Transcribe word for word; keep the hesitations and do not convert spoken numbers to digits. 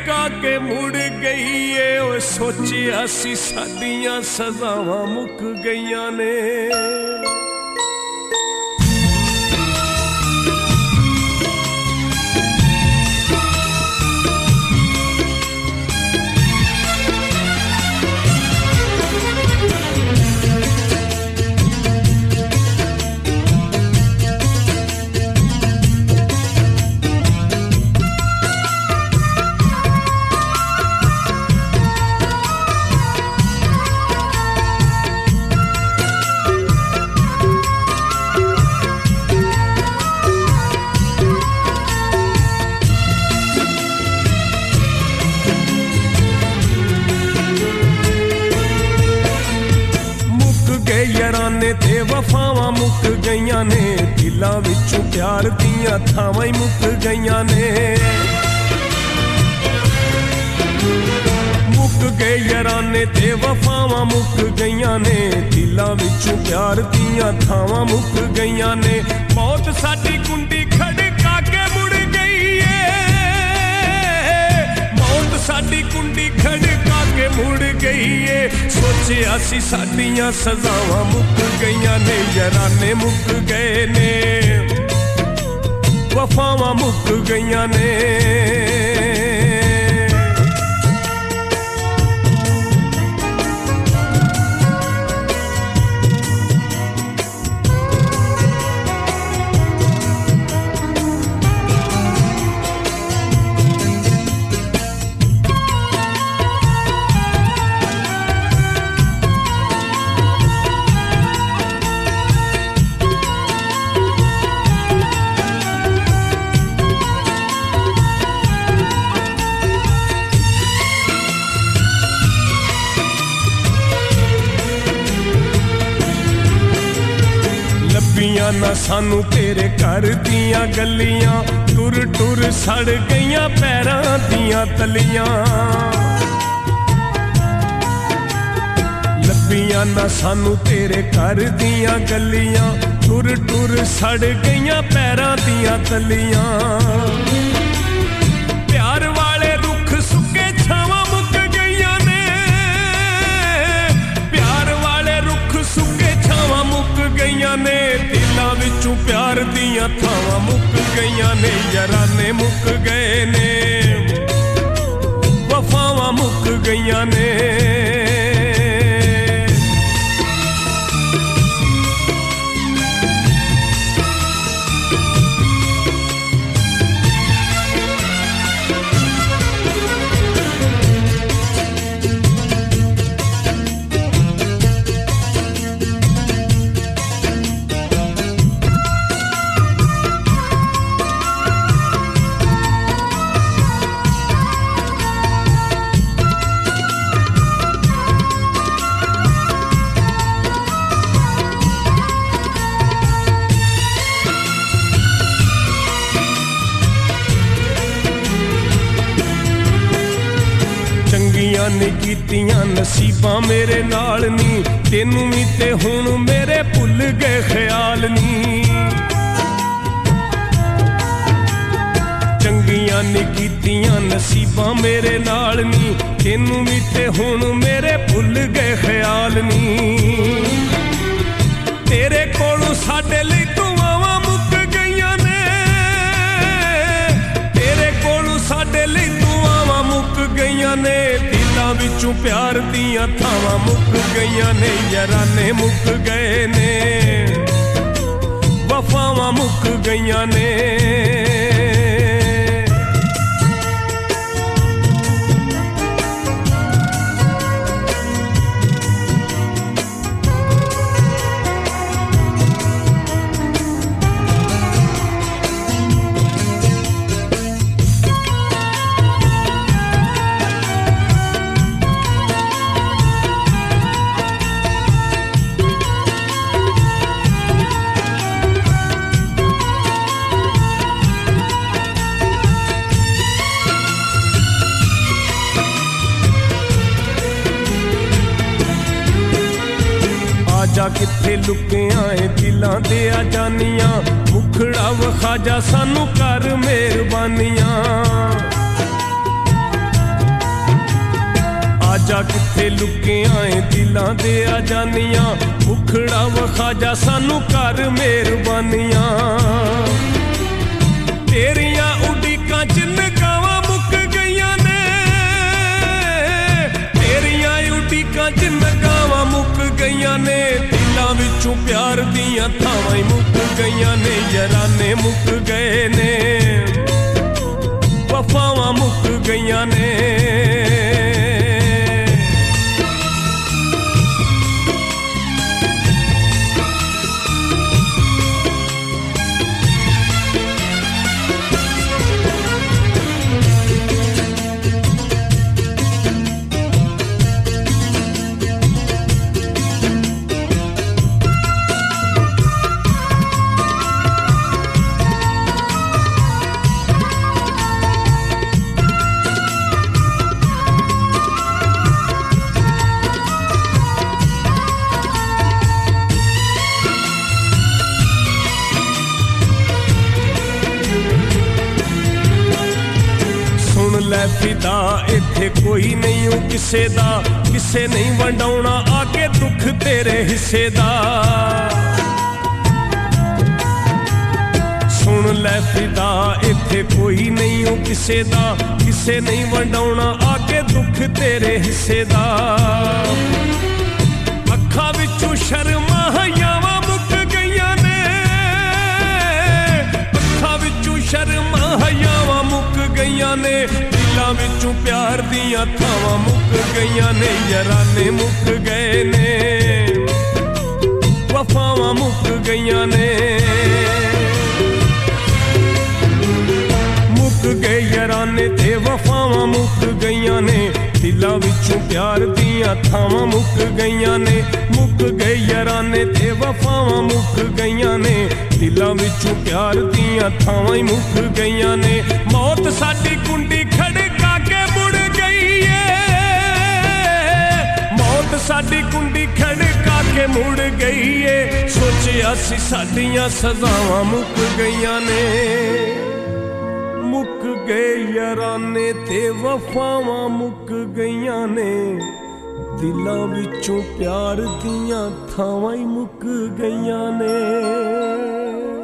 खड़का के मुड़ गई है। ओ सोचिया सी साडियां सजावां मुक गईयां ने। याराने ते वफावां मुक गईयां ने। दिलां विचों प्यार दियां थावां ही मुक गईयां ने। मुक गए याराने ते वफावां मुक गईयां ने। दिलां विचों प्यार दियां थावां मुक गईयां ने। मौत साडी कुंडी खड़का के मुड़ गई है। मौत साडी कुंडी खड़का के मुड़ गई है। सोचिया सी साडियां सजावां मुक गईयां ने। याराने मुक गए ने, वफावां मुक गईयां ने। ना सानू तेरे घर दियां गलियां। टुर टुर सड़ गईयां पैरां दियां तलियां। लब्बियां ना सानू तेरे घर दियां गलियां। टुर टुर सड़ गईयां पैरां दियां तलियां। प्यार वाले रुख सुके छावां मुक गईयां ने। प्यार वाले रुख सुके छावां मुक गईयां ने। दिलां विचों प्यार दियां थावां मुक गईयां ने। याराने मुक गए ने, वफावां मुक गईयां ने। नी कीतियां नसीबां मेरे नाल नी। तेनू भी ते हुण मेरे भुल गए ख्याल नी। चंगियां नी कीतियां नसीबां मेरे नाल नी। तेनू भी ते हुण मेरे भुल गए ख्याल नी। तेरे कोलों साडे लई दुआवां मुक गईयां ने। तेरे कोलों साडे लई दुआवां मुक गईयां ने। दिलां विचों प्यार दियां थावां मुक गईयां ने। याराने मुक गए ने, वफावां मुक गईयां ने। जा किथे लुके आए दिलां दे आ जानियां। मुखड़ा वखा जा सानू कर मेहरबानियां। जा किथे लुकिया ए दिलां दे आ जानियां मुखड़ा वखा जा सानू कर मेहरबानियां तेरियां उड़ीकां च नगावां मुक गईयां ने तेरियां उड़ीकां च नगावां मुक गईयां ने दिलां विचों प्यार दियां थावां मुक गईयां ने याराने मुक गए ने वफावां मुक गईयां ने फिदा इत्थे कोई नहीं हो किसे दा किसे नहीं वंडाउणा आके दुख तेरे हिस्से दा सुन लै फिदा इत्थे कोई नहीं हो किसे दा किसे नहीं वंडाउणा आके दुख तेरे हिस्से दा अखां विचों शर्मां हयावां मुक गईयां ने अखां विचों शर्मां हयावां मुक गईयां ने दिलां विचों प्यार दियां थावां मुक गईयां ने याराने मुक गए ने वफावां मुक गईयां ने मुक गए याराने ते वफावां मुक गईयां ने दिलां विचों प्यार दियां थावां मुक गईयां ने मुक गए याराने ते वफावां मुक गईयां ने दिलां विचों प्यार दियां थावां मुक गईयां ने मौत साडी कुंडी खड़का के मुड़ गई है मौत साडी कुंडी खड़का के मुड़ गई है सोचिया सी साडियां सजावां मुक गईयां ने मुक गए याराने ते वफावां मुक गईयां ने दिलां विचों प्यार दियां थावां मुक गईयां ने।